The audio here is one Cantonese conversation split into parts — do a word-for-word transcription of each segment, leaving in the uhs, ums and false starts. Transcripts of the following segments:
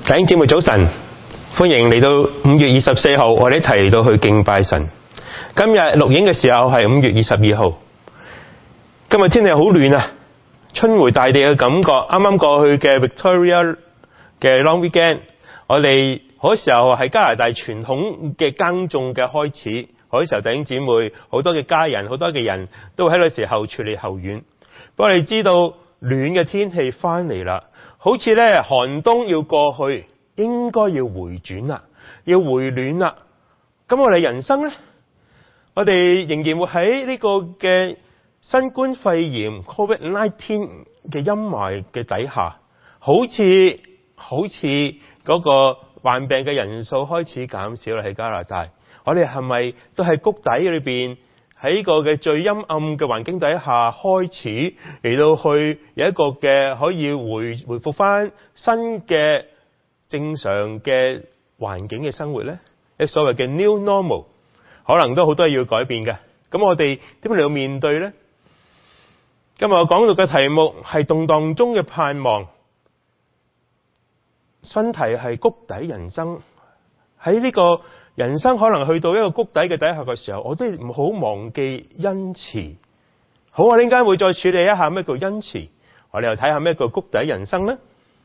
弟兄姊妹早晨，歡迎嚟到五月二十四號，我哋一齊嚟到去敬拜神。今日錄影嘅時候係五月二十二號。今日天氣好暖啊，春回大地嘅感覺。啱啱過去嘅 Victoria 嘅 Long Weekend， 我哋嗰時候係加拿大傳統嘅耕種嘅開始。嗰時候弟兄姊妹好多嘅家人，好多嘅人都喺嗰時候處理後院。不過你知道暖嘅天氣翻嚟啦。好似咧寒冬要過去，應該要回轉啦，要回暖啦。咁我哋人生咧，我哋仍然活喺呢個嘅新冠肺炎 Covid 十九 嘅陰霾嘅底下，好似好似嗰個患病嘅人數開始減少啦。喺加拿大，我哋係咪都係谷底裏邊？喺呢個嘅最陰暗嘅環境底下，開始嚟到去有一個嘅可以回回復翻新嘅正常嘅環境嘅生活咧，一所謂嘅 New Normal， 可能都好多嘢要改變嘅。咁我哋點樣嚟到面對咧？今日我講到嘅題目係動盪中嘅盼望，分題係谷底人生。喺呢個人生可能去到一個谷底嘅底下嘅時候，我都唔好忘記恩慈。好，我陣間會再處理一下咩叫恩慈。我哋又睇下咩叫谷底人生呢？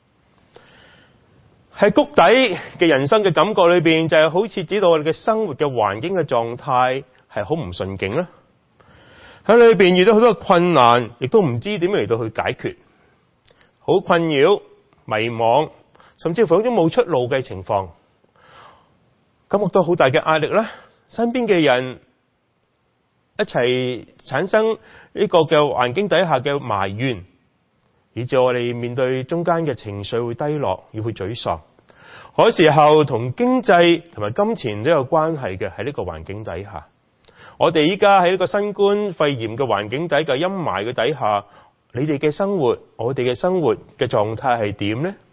喺谷底嘅人生嘅感覺裏邊，就係好似指到我哋嘅生活嘅環境嘅狀態係好唔順境啦。喺裏邊遇到好多困難，亦都唔知點樣嚟到去解決，好困擾、迷惘，甚至乎有種冇出路嘅情況。感覺到好大嘅壓力啦，身邊嘅人一齊產生呢個嘅環境底下嘅埋怨，以致我哋面對中間嘅情緒會低落，要去沮喪。嗰時候同經濟同埋金錢都有關係嘅，喺呢個環境底下，我哋依家喺呢個新冠肺炎嘅環境底嘅陰霾嘅底下，你哋嘅生活，我哋嘅生活嘅狀態係點呢？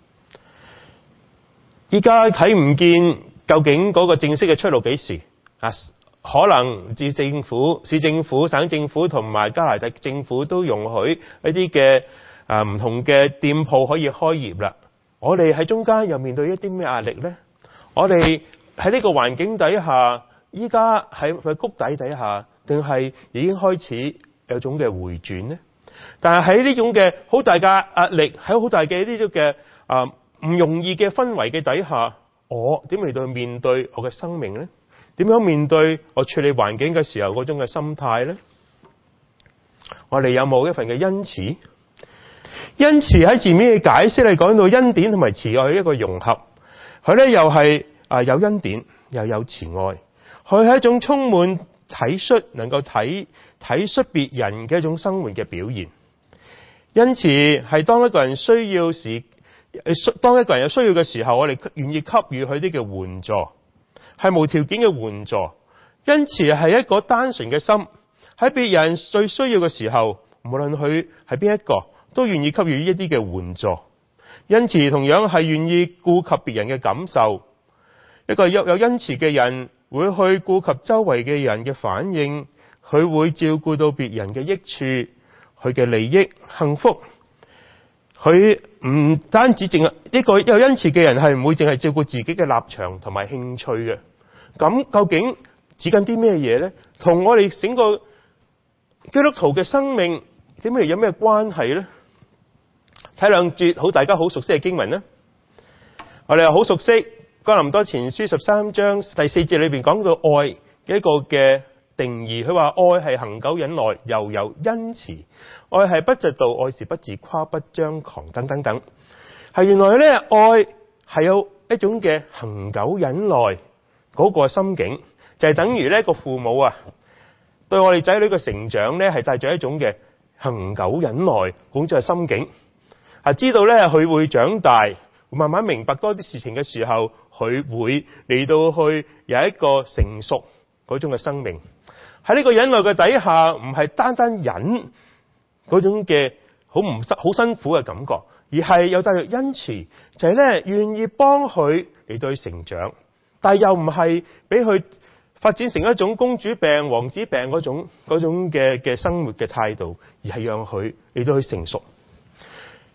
依家睇唔見。究竟嗰個正式嘅出路幾時啊？可能至政府、市政府、省政府同埋加拿大政府都容許一啲嘅啊唔同嘅店鋪可以開業啦。我哋喺中間又面對一啲咩壓力呢？我哋喺呢個環境底下，依家喺喺谷底底下，定係已經開始有種嘅回轉呢？但係喺呢種嘅好大嘅壓力，喺好大嘅呢種嘅啊唔容易嘅氛圍嘅底下。我點嚟到面對我嘅生命呢？點樣面對我處理環境嘅時候嗰種嘅心態呢？我哋有冇一份嘅恩慈？恩慈喺字面嘅解釋嚟講到恩典同埋慈愛嘅一個融合，佢咧又係啊有恩典又有慈愛，佢係一種充滿體恤，能夠體體恤別人嘅一種生活嘅表現。恩慈係當一個人需要時。當一個人有需要嘅時候，我哋願意給予佢啲嘅援助，係無條件嘅援助。恩慈係一個單純嘅心，喺別人最需要嘅時候，無論佢係邊一個，都願意給予一啲嘅援助。恩慈同樣係願意顧及別人嘅感受。一個有有恩慈嘅人，會去顧及周圍嘅人嘅反應，佢會照顧到別人嘅益處，佢嘅利益、幸福。佢唔單止淨係呢個有恩慈嘅人，係唔會淨係照顧自己嘅立場同埋興趣嘅。咁究竟指緊啲咩嘢咧？同我哋整個基督徒嘅生命點樣有咩關係咧？睇兩節好大家好熟悉嘅經文咧。我哋又好熟悉哥林多前書十三章第四節裏邊講到愛嘅一個嘅定義，佢話愛係恒久忍耐，又有恩慈。愛係不嫉妒，愛是不自誇，不張狂，等等等。係原來咧，愛係有一種嘅恒久忍耐嗰個心境，就係等於呢個父母啊，對我哋仔女嘅成長咧，係帶住一種嘅恒久忍耐嗰種嘅心境。啊，知道咧佢會長大，會慢慢明白多啲事情嘅時候，佢會嚟到去有一個成熟嗰種嘅生命。喺呢個忍耐嘅底下，唔係單單忍嗰種嘅好唔好辛苦嘅感覺，而係有帶住恩慈，就係咧願意幫佢嚟到去成長，但係又唔係俾佢發展成一種公主病、王子病嗰種嗰種嘅嘅生活嘅態度，而係讓佢嚟到去成熟。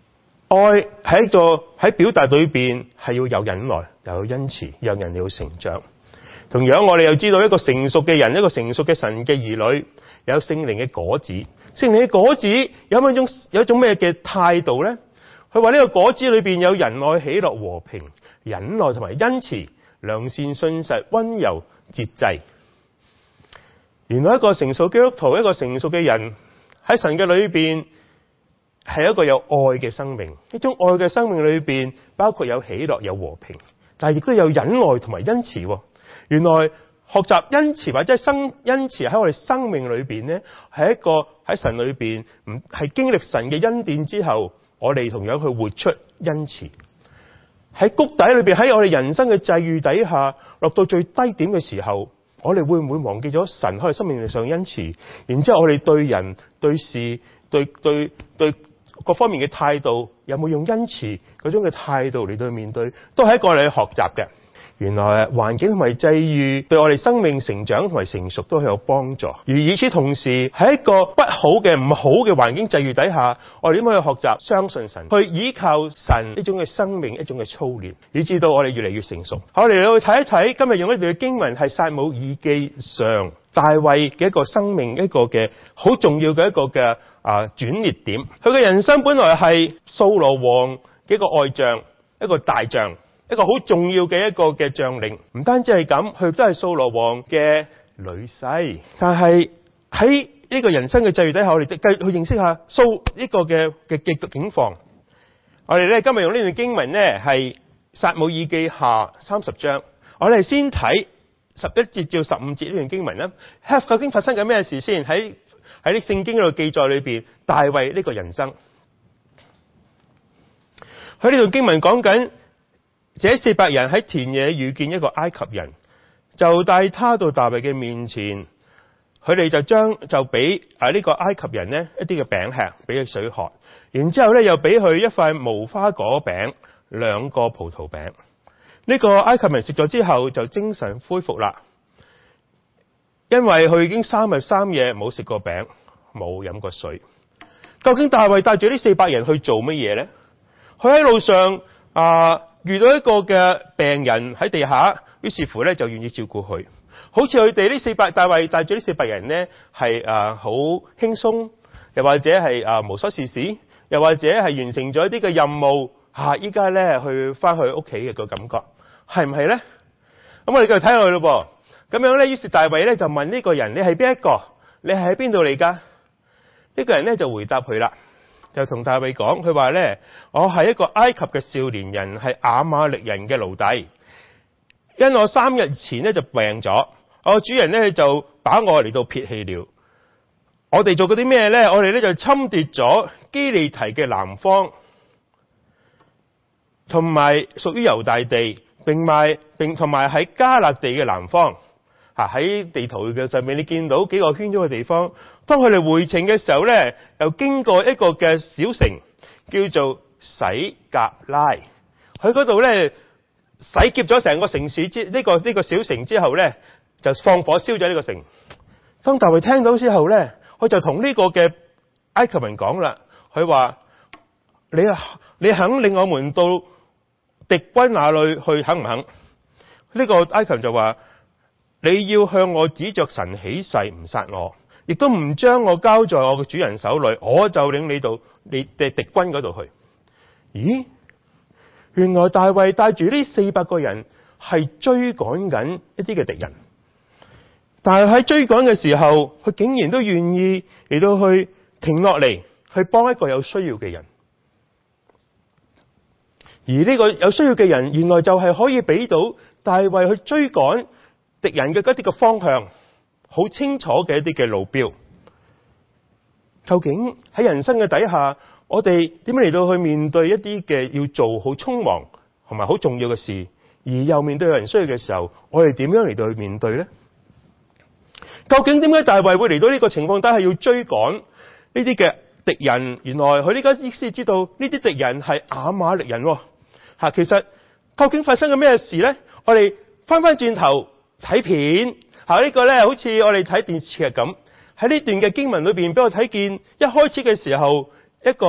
愛喺一個喺表達裏邊係要有忍耐，又有恩慈，讓人要成長。同樣我哋又知道一個成熟嘅人，一個成熟嘅神嘅兒女，有聖靈嘅果子。聖靈嘅果子有冇一種有一種咩嘅態度咧？佢話呢個果子裏邊有仁愛、喜樂、和平、忍耐同埋恩慈、良善、信實、溫柔、節制。原來一個成熟基督徒，一個成熟嘅人喺神嘅裏邊係一個有愛嘅生命。呢種愛嘅生命裏邊包括有喜樂、有和平，但係亦都有忍耐同埋恩慈。原來學習恩慈或者係生恩慈喺我哋生命裏邊呢，係一個喺神裏邊唔係經歷神嘅恩典之後，我哋同樣去活出恩慈。喺谷底裏邊，喺我哋人生嘅際遇底下，落到最低點嘅時候，我哋會唔會忘記咗神喺我哋生命上恩慈？然之後我哋對人、對事、對對對各方面嘅態度，有冇用恩慈嗰種嘅態度嚟到面對？都係一個我哋去學習嘅。原來環境同埋際遇對我哋生命成長同埋成熟都係有幫助。而與此同時，喺一個不好嘅、唔好嘅環境際遇底下，我哋點樣去學習相信神，去依靠神呢種嘅生命、一種嘅操練，以至到我哋越嚟越成熟。好，我哋嚟去睇一睇今日用呢段嘅經文係撒母耳記上大衛嘅一個生命，一個嘅好重要嘅一個嘅啊轉捩點。佢嘅人生本來係掃羅王嘅一個愛將，一個大將。一個好重要嘅一個嘅將領，唔單止係咁，佢都係掃羅王嘅女婿。但係喺呢個人生嘅際遇底下，我哋繼續去認識下掃呢個嘅嘅嘅境況。我哋咧今日用呢段經文咧係撒母耳記下三十章，我哋先睇十一節至十五節呢段經文啦。究竟發生緊咩事先？喺喺啲聖經嗰度記載裏邊，大衛呢個人生，喺呢段經文講緊。這四百人喺田野遇見一個埃及人，就帶他到大衛嘅面前，佢哋就將就俾啊呢個埃及人呢一啲嘅餅吃，俾佢水喝，然之後咧又俾佢一塊無花果餅，兩個葡萄餅。呢個埃及人食咗之後就精神恢復啦，因為佢已經三日三夜冇食過餅，冇飲過水。究竟大衛帶住呢四百人去做乜嘢呢？佢喺路上啊。遇到一個嘅病人喺地下，於是乎咧就願意照顧佢。好似佢哋呢四百大衛帶住呢四百人呢，係啊好輕鬆，又或者係啊無所事事，又或者係完成咗一啲嘅任務嚇，依家咧去翻去屋企嘅個感覺，係唔係咧？咁我哋繼續睇落去咯噃。咁樣咧，於是大衛咧就問呢個人：你係邊一個？你係喺邊度嚟㗎？呢、這個人咧就回答佢啦。就同大衛講，佢話咧，我係一個埃及嘅少年人，係亞瑪力人嘅奴隸。因我三日前咧就病咗，我主人咧就把我嚟到撇棄了。我哋做過啲咩咧？我哋咧就侵奪咗基利提嘅南方，同埋屬於猶大地，並埋並同埋喺迦勒地嘅南方。吓，喺地圖嘅上面，你見到幾個圈咗嘅地方。當佢哋回程嘅時候咧，又經過一個嘅小城，叫做洗革拉。喺嗰度咧洗劫咗成個城市之呢、這個呢、這個小城之後咧，就放火燒咗呢個城。當大衛聽到之後咧，佢就同呢個嘅埃及人講啦，佢話：你你肯領我們到敵軍那裏去，肯唔肯？呢、這個埃及人就話：你要向我指着神起誓，唔殺我，亦都唔將我交在我嘅主人手裏，我就領你到你嘅敵軍嗰度去。咦？原來大衛帶住呢四百個人係追趕緊一啲嘅敵人，但係喺追趕嘅時候，佢竟然都願意嚟到去停落嚟，去幫一個有需要嘅人。而呢個有需要嘅人，原來就係可以俾到大衛去追趕敵人嘅一啲嘅方向，好清楚嘅一啲嘅路標。究竟喺人生嘅底下，我哋點樣嚟到去面對一啲嘅要做好匆忙同埋好重要嘅事，而又面對有人需要嘅時候，我哋點樣嚟到去面對呢？究竟點解大衛會嚟到呢個情況底下要追趕呢啲嘅敵人？原來佢呢家意思知道呢啲敵人係亞瑪力人。吓，其實究竟發生咗咩事呢？我哋翻翻轉頭睇片，吓、這個、呢個咧好似我哋睇電視劇咁。喺呢段嘅經文裏邊，俾我睇見一開始嘅時候，一個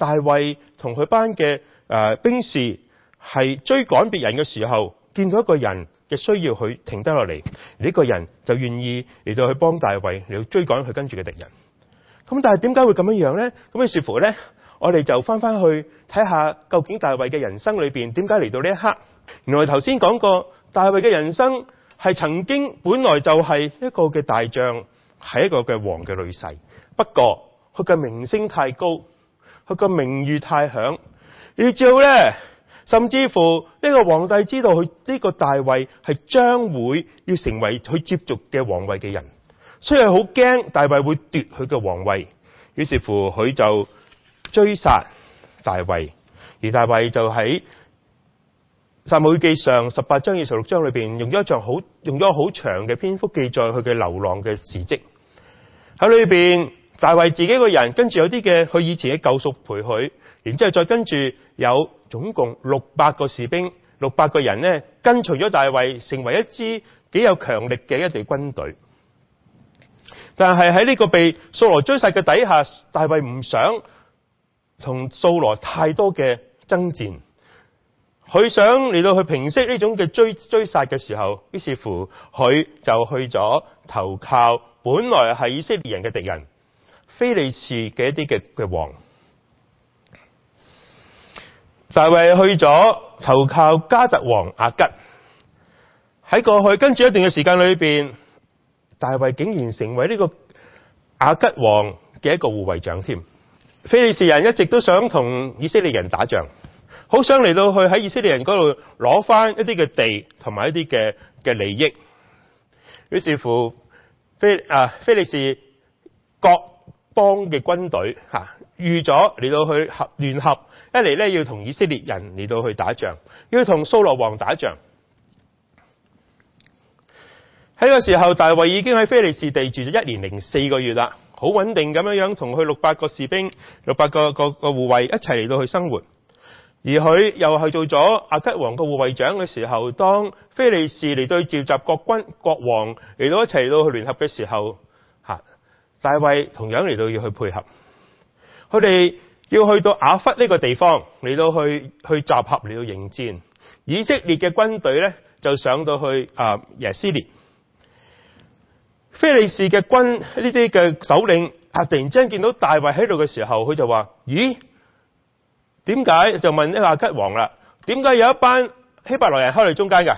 大衛同佢班嘅誒、呃、兵士係追趕別人嘅時候，見到一個人嘅需要，佢停低落嚟，呢個人就願意嚟到去幫大衛嚟到追趕佢跟住嘅敵人。咁但係點解會咁樣樣呢？咁於是乎呢，我哋就翻翻去睇下究竟大衛嘅人生裏邊點解嚟到呢一刻。原來頭先講過，大衛嘅人生係曾經本來就係一個嘅大將，係一個嘅王嘅女婿。不過佢嘅名聲太高，佢嘅名譽太響，以至呢，甚至乎呢個皇帝知道佢呢個大衛係將會要成為佢接續嘅皇位嘅人，所以佢好驚大衛會奪佢嘅皇位。於是乎佢就追殺大衛，而大衛就喺撒母耳記上十八章二十六章裏邊用咗一場好用咗好長嘅篇幅記載佢嘅流浪嘅事蹟。喺裏邊，大衛自己個人跟住有啲嘅佢以前嘅救贖陪佢，然之後再跟住有總共六百個士兵，六百個人呢跟隨咗大衛，成為一支幾有強力嘅一隊軍隊。但係喺呢個被掃羅追殺嘅底下，大衛唔想同掃羅太多嘅爭戰，佢想嚟到去平息呢種嘅追追殺嘅時候，於是乎佢就去咗投靠本來係以色列人嘅敵人非利士嘅一啲嘅嘅王。大衛去咗投靠加特王亞吉。喺過去跟住一段嘅時間裏邊，大衛竟然成為呢個亞吉王嘅一個護衛長添。非利士人一直都想同以色列人打仗，好想嚟到去喺以色列人嗰度攞翻一啲嘅地同埋一啲嘅嘅利益。於是乎非啊非利士各邦嘅軍隊吓預咗嚟到去合聯合，一嚟咧要同以色列人嚟到去打仗，要同掃羅王打仗。喺個時候，大衛已經喺非利士地住咗一年零四個月啦，好穩定咁樣樣同佢六百個士兵、六百個個個護衛一齊嚟到去生活。而佢又係做咗亞吉王個護衛長嘅時候，當非利士嚟到召集國軍國王嚟到一齊嚟到去聯合嘅時候，吓大衛同樣嚟到要去配合，佢哋要去到雅弗呢個地方嚟到去去集合嚟到迎戰。以色列嘅軍隊呢，就上到去啊耶斯列。非利士嘅軍呢啲嘅首領啊，突然之間見到大衛喺度嘅時候，佢就話：咦，點解？就問呢個亞吉王啦，點解有一班希伯來人喺你中間噶？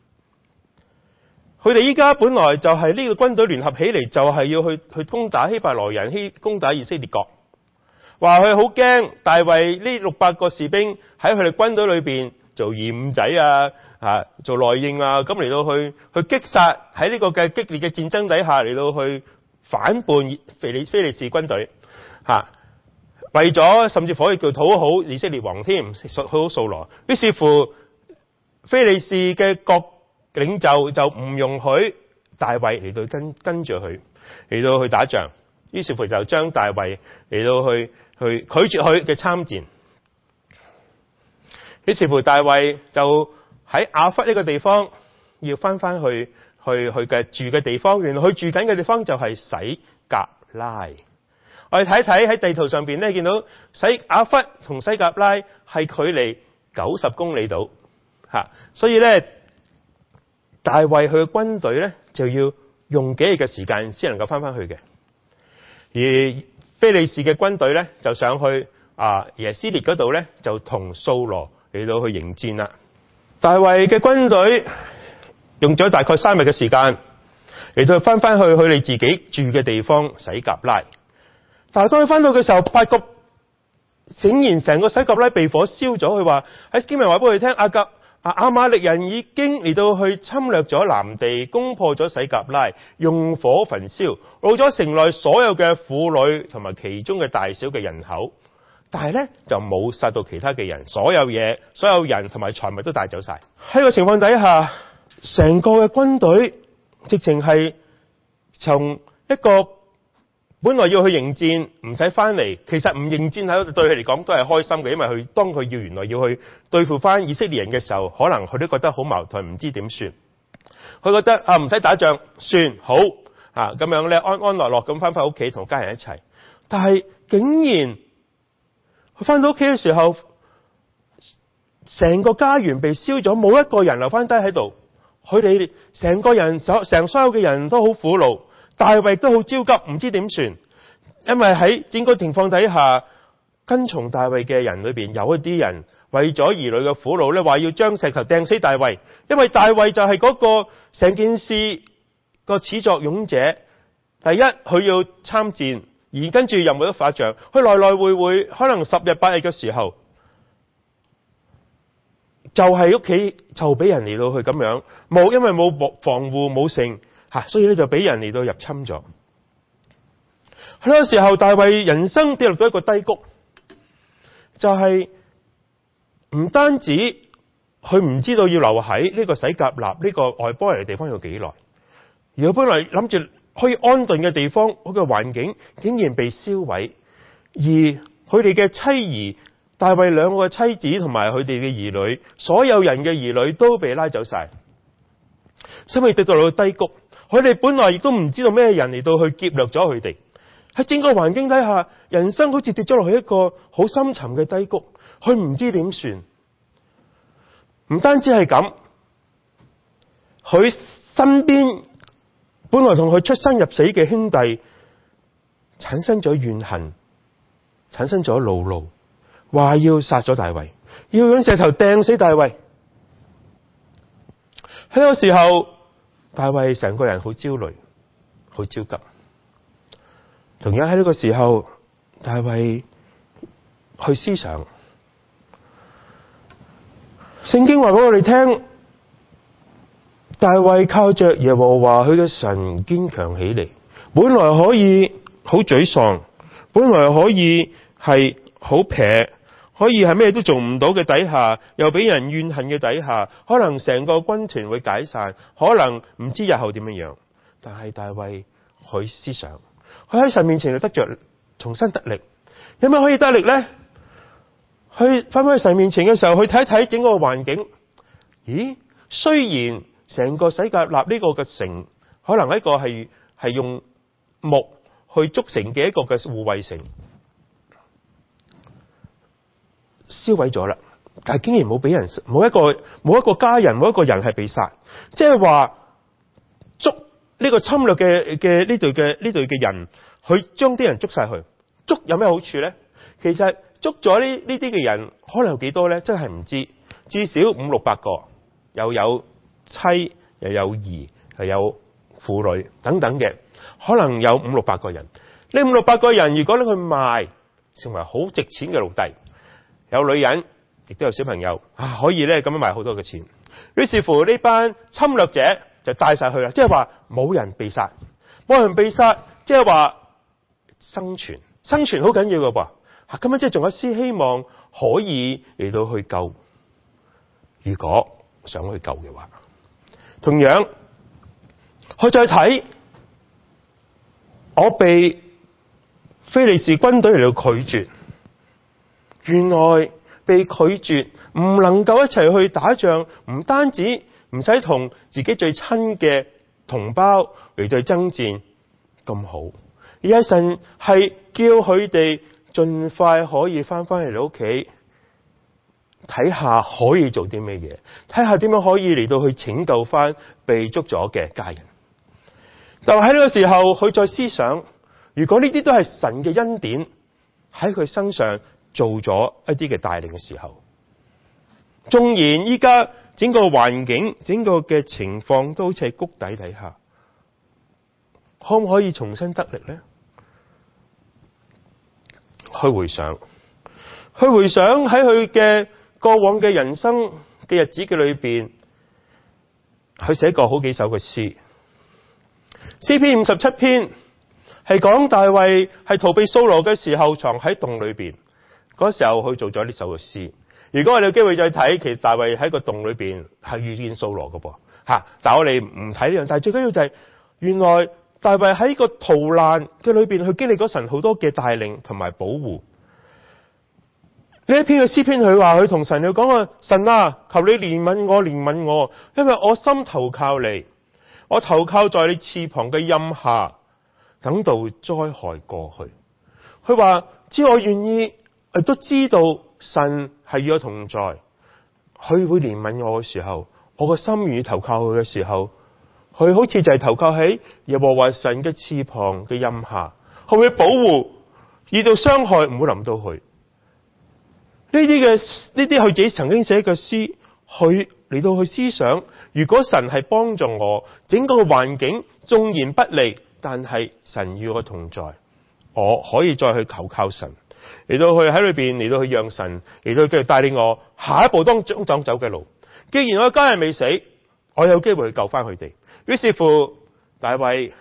佢哋依家本來就係呢個軍隊聯合起嚟，就係要去去攻打希伯來人，希攻打以色列國。話佢好驚大衛呢六百個士兵喺佢哋軍隊裏邊做二五仔啊！啊，做內應啊，咁嚟到去去擊殺喺呢個嘅激烈嘅戰爭底下嚟到去反叛非利非利士軍隊，吓、啊、為咗甚至乎可以叫討好以色列王添，討好掃羅。於是乎，非利士嘅國領袖就唔容許大衛嚟到跟跟住佢嚟到去打仗，於是乎就將大衛嚟到去去拒絕佢嘅參戰。於是乎，大衛就喺亞弗呢個地方要翻翻去去去嘅住嘅地方，原來佢住緊嘅地方就係洗革拉。我哋睇睇喺地圖上邊咧，見到洗亞弗同洗革拉係距離九十公里度吓，所以咧大衛佢嘅軍隊咧就要用幾日嘅時間先能夠翻翻去嘅，而非利士嘅軍隊咧就上去啊耶斯列嗰度咧就同掃羅嚟到去迎戰啦。大衛嘅軍隊用咗大概三日嘅時間嚟到翻翻去佢哋自己住嘅地方洗革拉，但係當佢翻到嘅時候，發覺竟然成個洗革拉被火燒咗。佢話喺經文話俾佢聽，亞甲啊亞瑪力人已經嚟到去侵略咗南地，攻破咗洗革拉，用火焚燒，擄咗城內所有嘅婦女同埋其中嘅大小嘅人口。但係咧就冇殺到其他嘅人，所有嘢、所有人同埋財物都帶走晒。喺個情況底下，成個嘅軍隊直情係從一個本來要去迎戰唔使翻嚟，其實唔迎戰喺度對佢嚟講都係開心嘅，因為佢當佢要原來要去對付翻以色列人嘅時候，可能佢都覺得好矛盾，唔知點算。佢覺得啊唔使打仗算好啊，咁樣咧安安樂樂咁翻返屋企同家人一齊。但係竟然佢翻到屋企嘅時候，成個家園被燒咗，冇一個人留翻低喺度。佢哋成個人所成所有嘅人都好苦惱，大衛都好焦急，唔知點算。因為喺整個情況底下，跟從大衛嘅人裏邊有一啲人為咗兒女嘅苦惱咧，話要將石頭掟死大衛，因為大衛就係嗰個成件事個始作俑者。第一，佢要參戰，而跟住又冇得打仗，佢來來回回可能十日八日嘅時候，就係屋企就俾人嚟到去咁樣，冇因為冇防護冇剩吓，所以咧就俾人嚟到入侵咗。喺嗰個時候，大衛人生跌落到一個低谷，就係、是、唔單止佢唔知道要留喺呢個洗革納呢個外邦人嘅地方要幾耐，而佢本來諗住可以安頓嘅地方，嗰個環境竟然被燒毀，而佢哋嘅妻兒大衛兩個妻子同埋佢哋嘅兒女，所有人嘅兒女都被拉走晒，所以跌到落低谷。佢哋本來亦都唔知道咩人嚟到去劫掠咗佢哋。喺整個環境底下，人生好似跌咗落去一個好深沉嘅低谷，佢唔知點算。唔單止係咁，佢身邊本來同佢出生入死嘅兄弟產生咗怨恨，產生咗惱怒，話要殺咗大衛，要用石頭掟死大衛。喺呢個時候，大衛成個人好焦慮，好焦急。同樣喺呢個時候，大衛去思想，聖經話俾我哋聽，大衛靠着耶和華佢嘅神堅強起嚟，本來可以好沮喪，本來可以係好撇，可以係咩都做唔到嘅底下，又俾人怨恨嘅底下，可能成個軍團會解散，可能唔知日後點樣樣。但係大衛去思想，佢喺神面前就得着重新得力。有咩可以得力呢？去翻返去神面前嘅時候，去睇一睇整個環境。咦，雖然成個洗革納呢個嘅城，可能一個係係用木去築成嘅一個嘅護衛城，燒毀咗啦，但係竟然冇俾人，冇一個冇一個家人，冇一個人係被殺，即係話捉呢個侵略嘅嘅呢隊嘅呢隊嘅人，去將啲人捉晒去。捉有咩好處咧？其實捉咗呢呢啲嘅人，可能有幾多咧？真係唔知，至少五六百個，又有妻，又有兒，又有婦女等等嘅，可能有五六百個人。呢五六百個人，如果你去賣，成為好值錢嘅奴隸。有女人，亦都有小朋友啊，可以咧咁樣賣好多嘅錢。於是乎呢班侵略者就帶晒去啦，即係話冇人被殺，冇人被殺，即係話生存，生存好緊要㗎噃。啊，咁樣即係仲有絲希望可以嚟到去救，如果想去救嘅話，同樣去再睇，我被非利士軍隊嚟到拒絕。原來被拒絕，唔能夠一齊去打仗，唔單止唔使同自己最親嘅同胞嚟對爭戰咁好，而係神係叫佢哋盡快可以翻返嚟你屋企，睇下可以做啲咩嘢，睇下點樣可以嚟到去拯救翻被捉咗嘅家人。就喺呢個時候，佢再思想，如果呢啲都係神嘅恩典喺佢身上做咗一啲嘅帶領嘅時候，縱然依家整個環境、整個嘅情況都好似係谷底底下，可唔可以重新得力呢？去回想，去回想喺佢嘅過往嘅人生嘅日子嘅裏邊，佢寫過好幾首嘅詩。詩篇五十七篇係講大衛係逃避掃羅嘅時候藏喺洞裏邊。嗰時候佢做咗呢首嘅詩。如果我哋有機會再睇，其實大衛喺個洞裏邊係遇見掃羅嘅噃吓。但係我哋唔睇呢樣。但係最緊要就係、是、原來大衛喺個逃難嘅裏邊，去經歷咗神好多嘅帶領同埋保護。呢一篇嘅詩篇，佢話佢同神要講啊，神啊，求你憐憫我，憐憫我，因為我心投靠你，我投靠在你翅膀嘅蔭下，等到災害過去。佢話只要我願意。 亦都知道神係與我同在，佢會憐憫我嘅時候，我個心願意投靠佢嘅時候，佢好似就係投靠喺耶和華神嘅翅膀嘅蔭下，佢會保護，遇到傷害唔會臨到佢。呢啲嘅呢啲佢自己曾經寫嘅詩，佢嚟到去思想，如果神係幫助我，整個嘅環境縱然不利，但係神與我同在，我可以再去求靠神，嚟到去喺裏邊嚟到去讓神嚟到繼續帶領我下一步當中走走嘅路。既然我嘅家人未死，我有機會去救翻佢哋。於是乎，大衛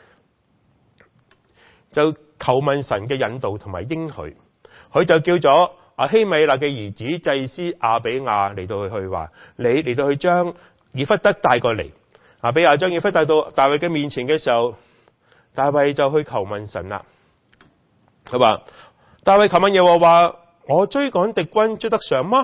就求問神嘅引導同埋應許，佢就叫咗阿希米勒嘅兒子祭司亞比亞嚟到去話，你嚟到去將以弗得帶過嚟。亞比亞將以弗得帶到大衛嘅面前嘅時候，大衛就去求問神啦。佢話大衛求問耶和華，我追趕敵軍追得上嗎？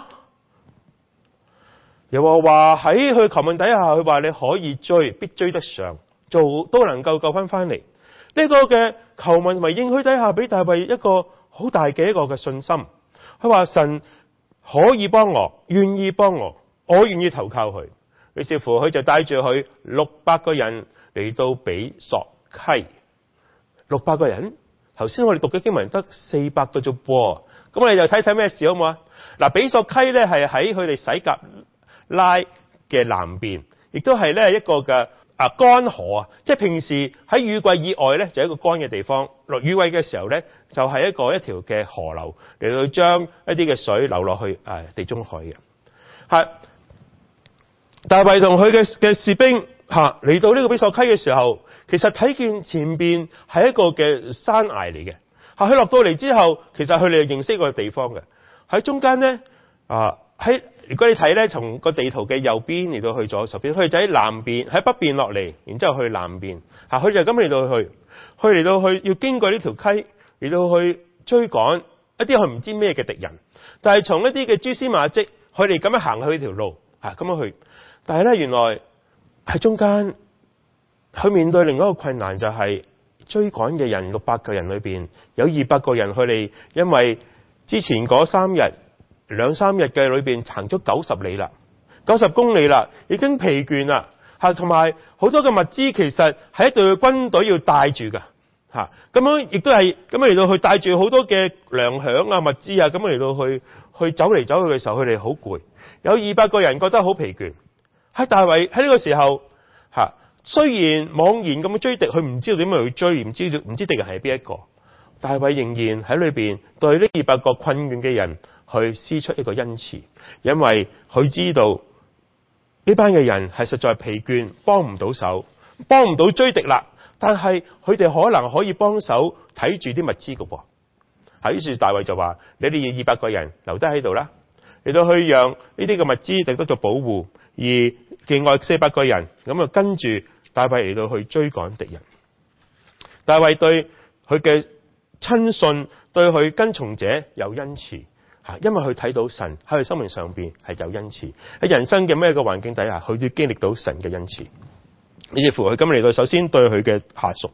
耶和華喺佢求問底下，佢話你可以追，必追得上，做都能夠救翻翻嚟。呢個嘅求問同埋應許底下，俾大衛一個好大嘅一個嘅信心。佢話神可以幫我，願意幫我，我願意投靠佢。於是乎，佢就帶住佢六百個人嚟到比索溪。六百個人，頭先我哋讀嘅經文得四百個啫噃。咁我哋就睇睇咩事好唔好啊？嗱，比索溪咧係喺佢哋洗革拉嘅南邊，亦都係咧一個嘅啊乾河啊，即係平時喺雨季以外咧就係一個乾嘅地方，落雨季嘅時候咧就係一個一條嘅河流嚟到將一啲嘅水流落去誒地中海嘅。係大衛同佢嘅嘅士兵吓嚟到呢個比索溪嘅時候，其實睇見前邊係一個嘅山崖嚟嘅。吓佢落到嚟之後，其實佢哋認識個地方嘅。喺中間咧啊喺。如果你睇咧，從個地圖嘅右邊嚟到去左手邊，佢就喺南邊，喺北邊落嚟，然之後去南邊。嚇，佢就咁嚟到去，佢嚟到去要經過呢條溪，嚟到去追趕一啲佢唔知咩嘅敵人。但係從一啲嘅蛛絲馬跡，佢哋咁樣行去呢條路，嚇咁樣去。但係咧，原來喺中間，佢面對另一個困難，就係追趕嘅人六百個人裏邊，有二百個人，佢哋因為之前嗰三日。兩三日嘅裏邊行咗九十里啦，九十公里啦，已經疲倦啦，吓，同埋好多嘅物資其實係一隊軍隊要帶住噶，吓，咁樣亦都係咁樣嚟到去帶住好多嘅糧餉啊、物資啊，咁樣嚟到去去走嚟走去嘅時候，佢哋好攰，有二百個人覺得好疲倦。喺大衛喺呢個時候，吓，雖然茫然咁樣追敵，佢唔知道點樣去追，唔知道唔知敵人係邊一個，大衛仍然喺裏邊對呢二百個困倦嘅人。去施出一個恩慈，因為佢知道呢班嘅人係實在疲倦，幫唔到手，幫唔到追敵啦。但係佢哋可能可以幫手睇住啲物資㗎噃。喺於是大衛就話：你哋要二百個人留低喺度啦，嚟到去讓呢啲嘅物資得到保護，而另外四百個人咁啊跟住大衛嚟到去追趕敵人。大衛對佢嘅親信，對佢跟從者有恩慈。因為佢睇到神喺佢生命上邊係有恩慈，喺人生嘅咩個環境底下，佢都經歷到神嘅恩慈。於是乎，佢今日嚟到，首先對佢嘅下屬，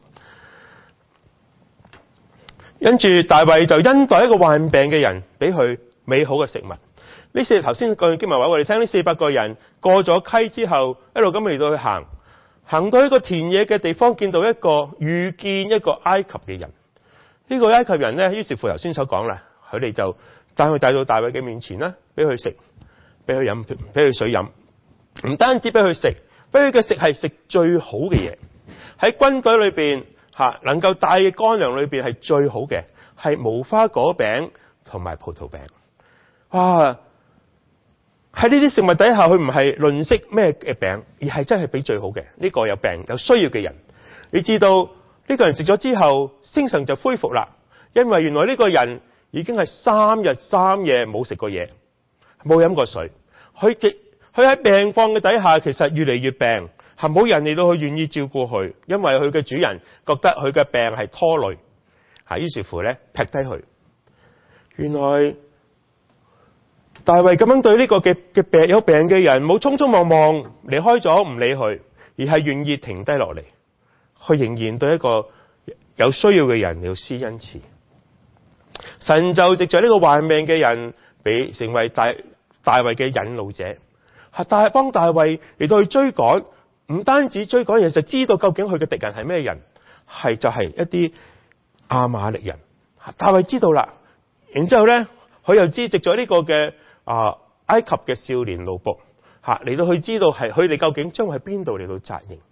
跟住大衛就恩待一個患病嘅人，俾佢美好嘅食物。呢四頭先講經文話我哋聽，呢四百個人過咗溪之後，一路咁嚟到去行，行到一個田野嘅地方，見到一個遇見一個埃及嘅人。呢、這個埃及人呢，於是乎頭先所講啦，佢哋就。帶佢帶到大衛嘅面前啦，俾佢食，俾佢飲，俾佢水飲。唔單止俾佢食，俾佢嘅食係食最好嘅嘢。喺軍隊裏邊吓，能夠帶嘅乾糧裏邊係最好嘅，係無花果餅同埋葡萄餅。哇！喺呢啲食物底下，佢唔係吝嗇咩嘅餅，而係真係俾最好嘅。呢個有病有需要嘅人，你知道呢個人食咗之後，精神就恢復啦。因為原來呢個人。已經係三日三夜冇食過嘢，冇飲過水。佢極佢喺病況嘅底下，其實越嚟越病，係冇人嚟到去願意照顧佢，因為佢嘅主人覺得佢嘅病係拖累，係於是乎咧劈低佢。原來大衛咁樣對呢個嘅嘅病有病嘅人，冇匆匆忙忙離開咗唔理佢，而係願意停低落嚟，佢仍然對一個有需要嘅人要施恩慈。 神就藉着呢個患病嘅人，俾成為大大衛嘅引路者，係大幫大衛嚟到去追趕，唔單止追趕，其實知道究竟佢嘅敵人係咩人，係就係一啲亞瑪力人。大衛知道啦，然之後咧，佢又知藉咗呢個嘅啊埃及嘅少年奴僕吓嚟到去知道係佢哋究竟將會喺邊度嚟到紮營。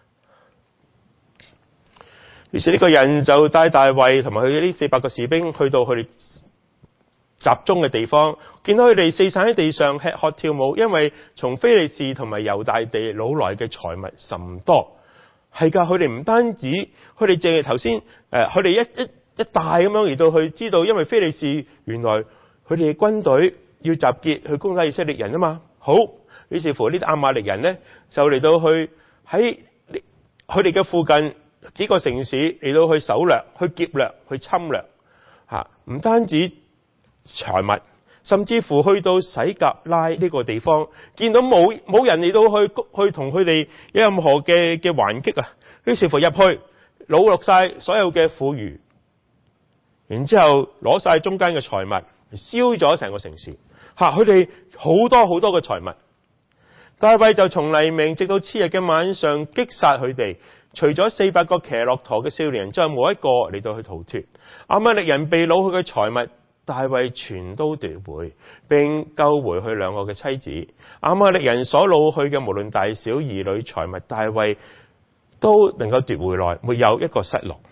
於是呢個人就帶大衛同埋佢呢四百個士兵去到佢哋集中嘅地方，見到佢哋四散喺地上吃喝跳舞，因為從非利士同埋猶大地擄來嘅財物甚多。係噶，佢哋唔單止，佢哋淨係頭先誒，佢哋一一一大咁樣嚟到去知道，因為非利士原來佢哋嘅軍隊要集結去攻打以色列人啊嘛。好，於是乎呢啲亞瑪力人呢，就嚟到去喺佢哋嘅附近幾個城市嚟到去搜掠、去劫掠、去侵略吓，唔單止財物，甚至乎去到洗革拉呢個地方，見到冇冇人嚟到去去同佢哋有任何嘅嘅還擊啊，於是乎入去擄掠晒所有嘅婦孺，然之後攞晒中間嘅財物，燒咗成個城市吓，佢哋好多好多嘅財物。大衛就從黎明直到次日嘅晚上擊殺佢哋，除咗四百個騎駱駝嘅少年人之後，冇一個嚟到去逃脫。亞瑪力人被擄去嘅財物，大衛全都奪回，並救回佢兩個嘅妻子。亞瑪力人所擄去嘅無論大小兒女財物，大衛都能夠奪回來，沒有一個失落。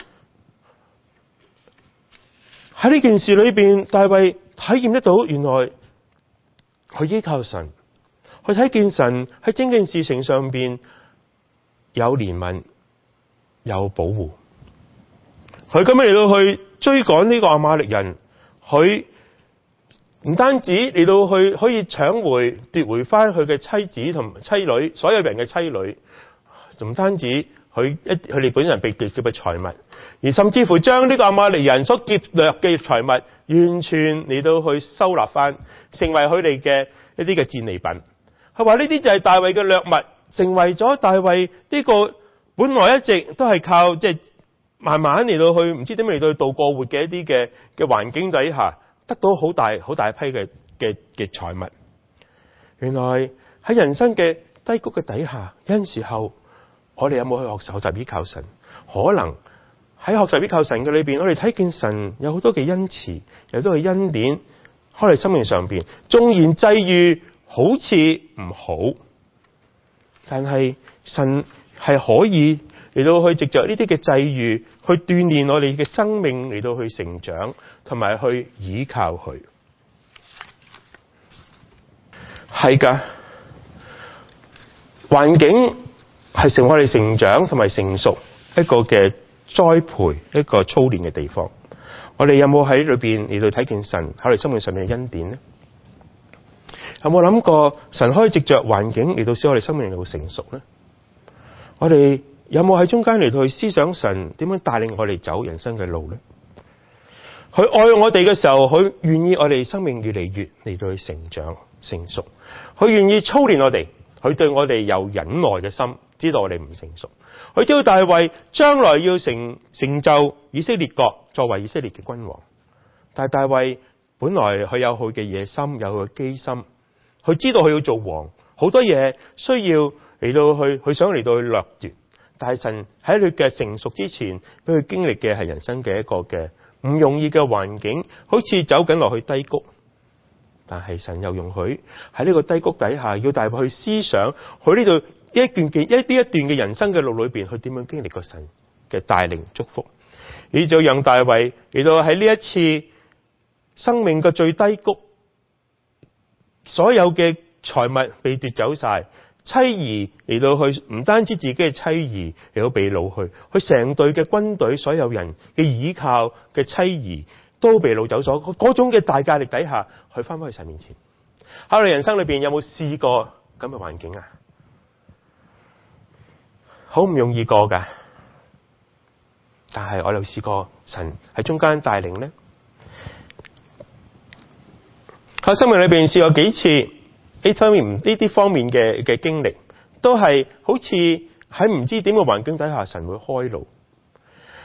喺呢件事裏邊，大衛體驗得到，原來佢依靠神，佢睇見神喺整件事情上邊有憐憫，有保護。佢咁樣嚟到去追趕呢個亞瑪力人，佢唔單止嚟到去可以搶回奪回翻佢嘅妻子同妻女，所有人嘅妻女，唔單止佢一佢哋本人被奪嘅財物，而甚至乎將呢個亞瑪力人所劫掠嘅財物，完全嚟到去收納翻，成為佢哋嘅一啲嘅戰利品。佢話呢啲就係大衛嘅掠物，成為咗大衛呢個本來一直都係靠即係慢慢嚟到去唔知點嚟到去度過活嘅一啲嘅嘅環境底下，得到好大好大一批嘅嘅嘅財物。原來喺人生嘅低谷嘅底下，有陣時候我哋有冇去學習學習依靠神？可能喺學習依靠神嘅裏邊，我哋睇見神有好多嘅恩慈，有好多嘅恩典，喺我哋生命上邊，縱然際遇好似唔好，但係神係可以嚟到去藉着呢啲嘅際遇，去鍛煉我哋嘅生命，嚟到去成長，同埋去倚靠佢。係噶，環境係成為我哋成長同埋成熟一個嘅栽培、一個操練嘅地方。我哋有冇喺裏邊嚟到睇見神喺我哋生命上面嘅恩典呢？有冇諗過神可以藉着環境嚟到使我哋生命嚟到成熟呢？我哋有冇喺中間嚟到去思想神點樣帶領我哋走人生嘅路呢？佢愛我哋嘅時候，佢願意我哋生命越嚟越嚟到去成長成熟。佢願意操練我哋，佢對我哋有忍耐嘅心，知道我哋唔成熟。佢知道大衛將來要成成就以色列國，作為以色列嘅君王。但係大衛本來佢有佢嘅野心，有佢嘅機心，佢知道佢要做王，好多嘢需要嚟到去，佢想嚟到去掠奪。但係神喺佢嘅成熟之前，俾佢經歷嘅係人生嘅一個嘅唔容易嘅環境，好似走緊落去低谷。但係神又容許喺呢個低谷底下，要大衛去思想佢呢度一段嘅一啲一段嘅人生嘅路裏邊，佢點樣經歷過神嘅帶領祝福，而就讓大衛嚟到喺呢一次生命嘅最低谷，所有嘅財物被奪走晒，妻兒嚟到去唔單止自己嘅妻兒嚟到被擄去，佢成隊嘅軍隊所有人嘅倚靠嘅妻兒都被擄走咗，嗰種嘅大壓力底下，佢翻返去神面前。喺我哋人生裏邊有冇試過咁嘅環境啊？好唔容易過噶，但係我有試過神喺中間帶領呢。喺生命裏邊試過幾次呢方面呢啲方面嘅嘅經歷，都係好似喺唔知點嘅環境底下，神會開路。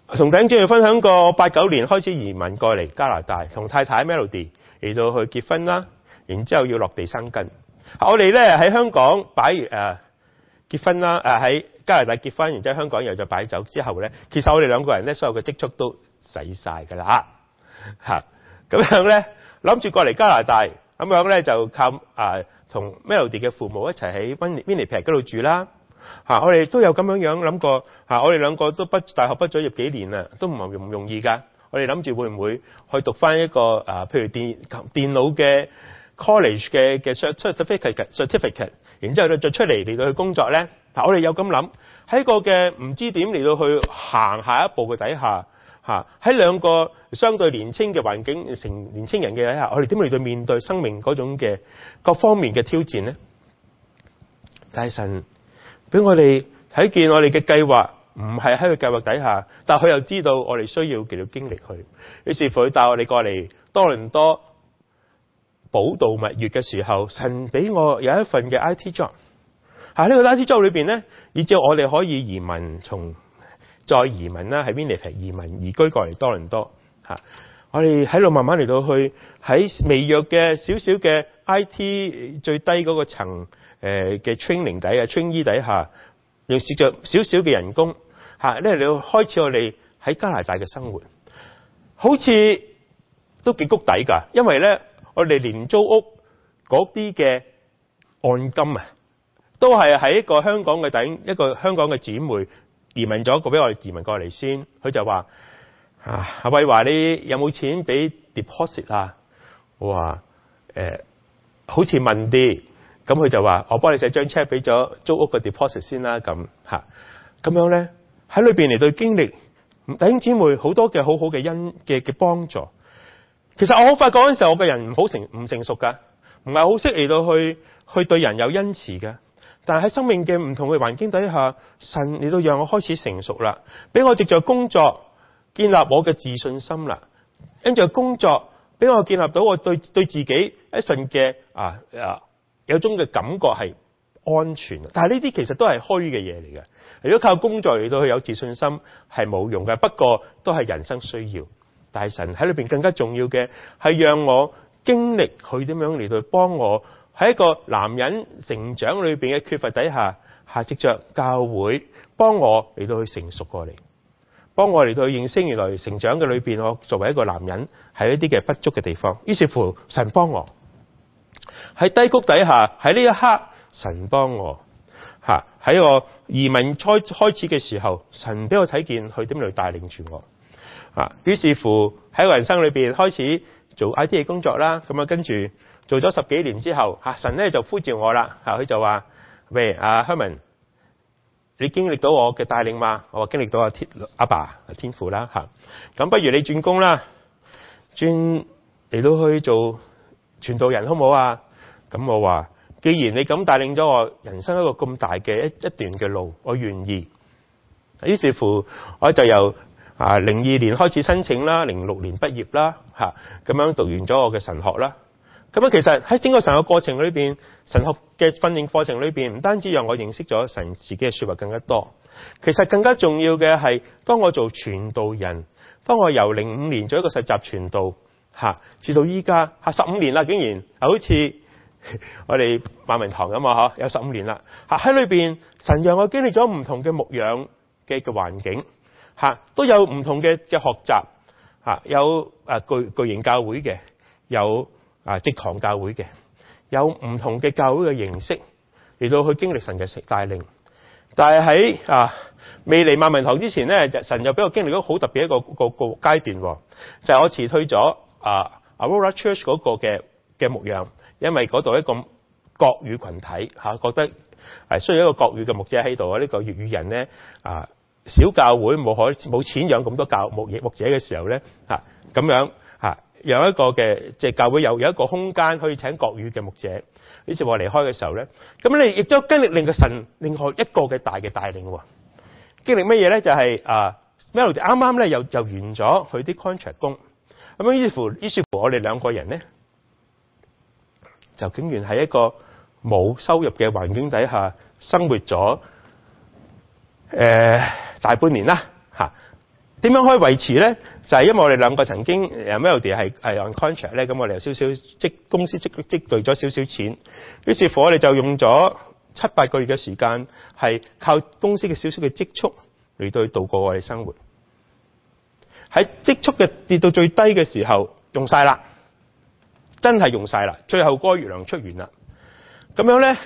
同弟兄姊妹分享過，八九年開始移民過嚟加拿大，同太太 Melody 嚟到去結婚啦，然之後要落地生根。我哋咧喺香港擺誒、呃、結婚啦，誒喺加拿大結婚，然之後香港又再擺酒之後咧，其實我哋兩個人咧所有嘅積蓄都使晒㗎啦嚇，咁樣咧諗住過嚟加拿大，咁樣咧就靠誒同、呃、Melody 嘅父母一齊喺 Winnipeg 嗰度住啦。嚇！我哋都有咁樣樣諗過嚇，我哋兩個都畢大學畢咗業幾年啦，都唔係唔容易㗎。我哋諗住會唔會去讀翻一個啊，譬如電電腦嘅 college 嘅嘅 certificate certificate，然之後咧再出嚟嚟到去工作咧。嗱，我哋有咁諗喺個嘅唔知點嚟到去行下一步嘅底下嚇，喺兩個相對年青嘅環境成年青人嘅底下，我哋點嚟到面對生命嗰種嘅各方面嘅挑戰咧？大神俾我哋睇見我哋嘅計劃唔係喺佢計劃底下，但係佢又知道我哋需要繼續經歷佢。於是乎佢帶我哋過嚟多倫多寶道蜜月嘅時候，神俾我有一份嘅 I T job。喺呢個 I T job 裏邊咧，以至我哋可以移民，從再移民啦，喺 Winnipeg 移民移居過嚟多倫多嚇。我哋喺度慢慢嚟到去喺微弱嘅少少嘅 I T 最低嗰個層誒嘅 training 底下 trainee 底下，用試着少少嘅人工嚇，咧嚟到開始我哋喺加拿大嘅生活，好似都幾谷底㗎。因為咧，我哋連租屋嗰啲嘅按金啊，都係喺一個香港嘅頂一個香港嘅姊妹移民咗一個俾我哋移民過嚟先，佢就話啊，阿偉話你有冇錢俾 deposit 啊？我話誒，好似問啲。咁佢就話：我幫你寫張 check 俾咗租屋嘅 deposit 先啦。咁嚇，咁樣咧喺裏邊嚟到經歷弟兄姊妹好多嘅好好嘅恩嘅嘅幫助。其實我好發覺嗰陣時候，我個人唔好成唔成熟㗎，唔係好識嚟到去去對人有恩慈嘅。但係喺生命嘅唔同嘅環境底下，神嚟到讓我開始成熟啦，俾我藉著工作建立我嘅自信心啦。跟住工作俾我建立到我對對自己一份嘅啊啊。有種嘅感覺係安全，但係呢啲其實都係虛嘅嘢嚟嘅。如果靠工作嚟到去有自信心係冇用嘅，不過都係人生需要。但係神喺裏邊更加重要嘅係讓我經歷佢點樣嚟到幫我喺一個男人成長裏邊嘅缺乏底下，下藉着教會幫我嚟到去成熟過嚟，幫我嚟到去認識原來成長嘅裏邊，我作為一個男人係一啲嘅不足嘅地方。於是乎神幫我。喺低谷底下，喺呢一刻，神幫我嚇喺我移民開開始嘅時候，神俾我睇見佢點樣帶領住我啊。於是乎喺我人生裏邊開始做 I T 嘅工作啦。咁啊，跟住做咗十幾年之後，嚇神咧就呼召我啦。嚇佢就話：喂，阿 Herman，你經歷到我嘅帶領嘛？我話經歷到阿天阿爸天父啦嚇。咁不如你轉工啦，轉嚟到去做傳道人好唔好啊？咁我話，既然你咁帶領咗我人生一個咁大嘅一一段嘅路，我願意。於是乎，我就由啊零二年開始申請啦，零六年畢業啦，嚇咁樣讀完咗我嘅神學啦。咁樣其實喺整個神學過程裏邊，神學嘅訓練課程裏邊，唔單止讓我認識咗神自己嘅説話更加多，其實更加重要嘅係，當我做傳道人，當我由零五年做一個實習傳道嚇，至到依家嚇十五年啦，竟然好似〜我哋萬民堂咁啊，嗬，有十五年啦。吓喺裏邊，神讓我經歷咗唔同嘅牧養嘅嘅環境，吓都有唔同嘅嘅學習，吓有誒巨巨型教會嘅，有啊職堂教會嘅，有唔同嘅教會嘅形式嚟到去經歷神嘅帶領。但係喺啊未嚟萬民堂之前咧，神又俾我經歷咗好特別一個個個階段，就係、是、我辭退咗啊 Aurora Church 嗰個嘅嘅牧養。因為嗰度一個國語群體嚇，覺得係需要一個國語嘅牧者喺度啊。呢個粵語人咧啊，小教會冇可冇錢養咁多教牧牧者嘅時候咧嚇，咁樣嚇有一個嘅即係教會有有一個空間可以請國語嘅牧者。於是我離開嘅時候咧，咁你亦都經歷另個神另外一個嘅大嘅帶領喎。經歷乜嘢咧？就係、是、啊 Melody 啱啱咧又又完咗佢啲 contract 工，咁樣於是乎於是乎我哋兩個人咧。就竟然喺一個冇收入嘅環境底下生活咗誒、呃、大半年啦嚇， 點樣可以維持咧？就係、是、因為我哋兩個曾經誒 Melody 係係 on contract 咧，咁我哋有少少積公司積積聚咗少少錢，於是乎我哋就用咗七八個月嘅時間，係靠公司嘅少少嘅積蓄嚟到去度過我哋生活。喺積蓄嘅跌到最低嘅時候，用晒啦，真係用晒啦，最後嗰個月糧出完啦。咁樣咧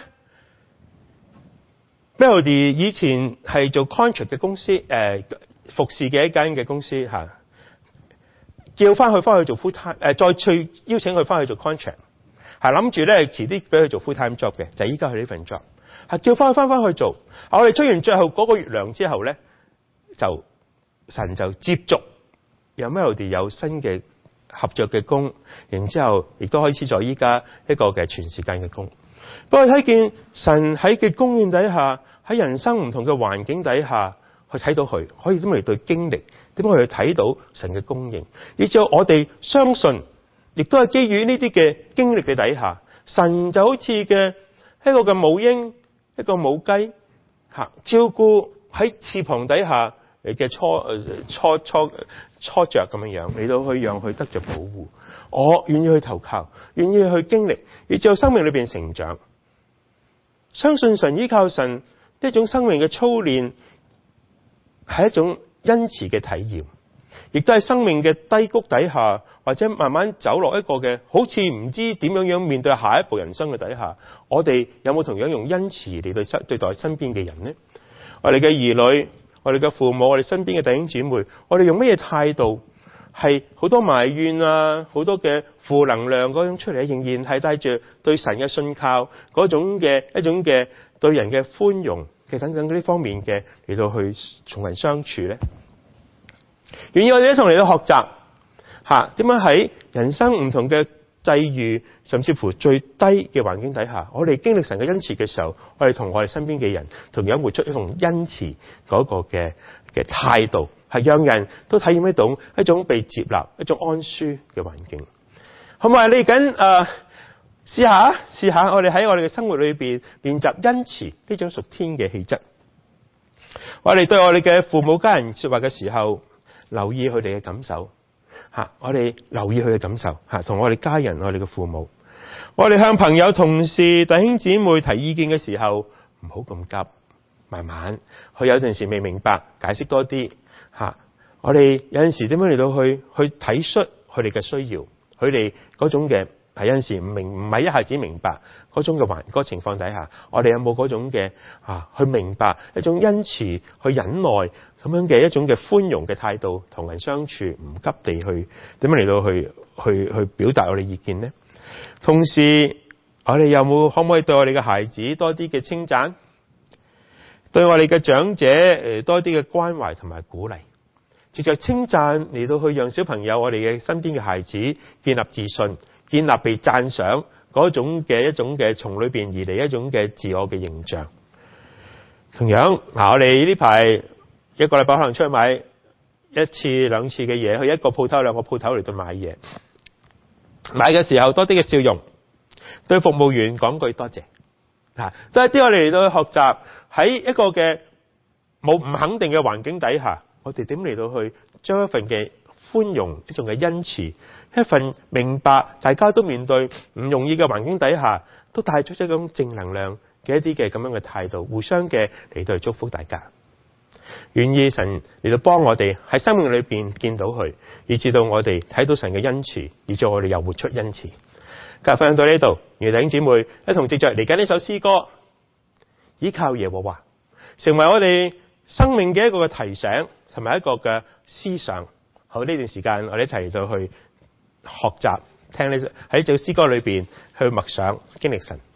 Melody 以前係做 contract 嘅公司，誒、呃、服侍嘅一間嘅公司嚇，叫翻佢翻去做 full time，誒、呃、再去邀請佢翻去做 contract， 係諗住咧遲啲俾佢做 full time job 嘅，就係依家佢呢份 job， 係叫翻佢翻翻去做。我哋出完最後嗰個月糧之後咧，就神就接續有 Melody 有新嘅合作嘅工，然之後亦都開始咗依家一個嘅全時間嘅工。不過睇見神喺嘅供應底下，喺人生唔同嘅環境底下，去睇到佢可以點嚟對經歷，點樣去睇到神嘅供應，以至我哋相信，亦都係基於呢啲嘅經歷嘅底下，神就好似嘅一個嘅母鷹，一個母雞，吓照顧喺翅膀底下嘅初初初初着咁樣樣，嚟到去讓佢得着保護。我願意去投靠，願意去經歷，以至生命裏邊成長。相信神，依靠神，呢種生命嘅操練係一種恩慈嘅體驗，亦都係生命嘅低谷底下，或者慢慢走落一個嘅好似唔知點樣樣面對下一步人生嘅底下，我哋有冇同樣用恩慈嚟對對待身邊嘅人呢？我哋嘅兒女，我哋嘅父母，我哋身邊嘅弟兄姊妹，我哋用乜嘢態度？係好多埋怨啊，好多嘅負能量嗰種出嚟，仍然係帶住對神嘅信靠嗰種嘅一種嘅對人嘅寬容嘅等等嗰啲方面嘅嚟到去同人相處咧。願意我哋一同嚟到學習吓，點樣喺人生唔同嘅際遇，甚至乎最低嘅環境底下，我哋經歷神嘅恩慈嘅時候，我哋同我哋身邊嘅人同樣活出一種恩慈嗰個嘅嘅態度，係讓人都體驗得到一種被接納、一種安舒嘅環境。好唔好啊？你緊誒試下試下，我哋喺我哋嘅生活裏邊練習恩慈呢種屬天嘅氣質。我哋對我哋嘅父母家人說話嘅時候，留意佢哋嘅感受吓，我哋留意佢嘅感受吓，同我哋家人、我哋嘅父母，我哋向朋友、同事、弟兄姊妹提意見嘅時候，唔好咁急，慢慢。佢有陣時未明白，解釋多啲吓。我哋有陣時點樣嚟到去去體恤佢哋嘅需要，佢哋嗰種嘅係有陣時唔明，唔係一下子明白嗰種嘅環嗰個情況底下，我哋有冇嗰種嘅啊去明白一種恩慈、去忍耐咁樣嘅一種嘅寬容嘅態度，同人相處唔急地去點樣嚟到去去去表達我哋意見呢？同時，我哋有冇可唔可以對我哋嘅孩子多啲嘅稱讚，對我哋嘅長者誒多啲嘅關懷同埋鼓勵？藉着稱讚嚟到去讓小朋友，我哋嘅身邊嘅孩子建立自信，建立被讚賞嗰種嘅一種嘅從裏邊而嚟一種嘅自我嘅形象。同樣嗱，我哋呢排一個禮拜可能出去買一次兩次嘅嘢，去一個鋪頭兩個鋪頭嚟到買嘢，買嘅時候多啲嘅笑容，對服務員講句多謝，吓都係啲我哋嚟到去學習喺一個嘅冇唔肯定嘅環境底下。我哋點嚟到去將一份嘅寬容、一種嘅恩慈、一份明白，大家都面對唔容易嘅環境底下，都帶出一種正能量嘅一啲嘅咁樣嘅態度，互相嘅嚟到去祝福大家。願意神嚟到幫我哋喺生命裏邊見到佢，以至到我哋睇到神嘅恩慈，以至我哋又活出恩慈。今日分享到呢度，願弟兄姊妹一同藉着嚟緊呢首詩歌，依靠耶和華，成為我哋生命嘅一個嘅提醒，同埋一個嘅思想。好，呢段時間我哋一齊到去學習，聽呢喺呢首詩歌裏邊去默想經歷神。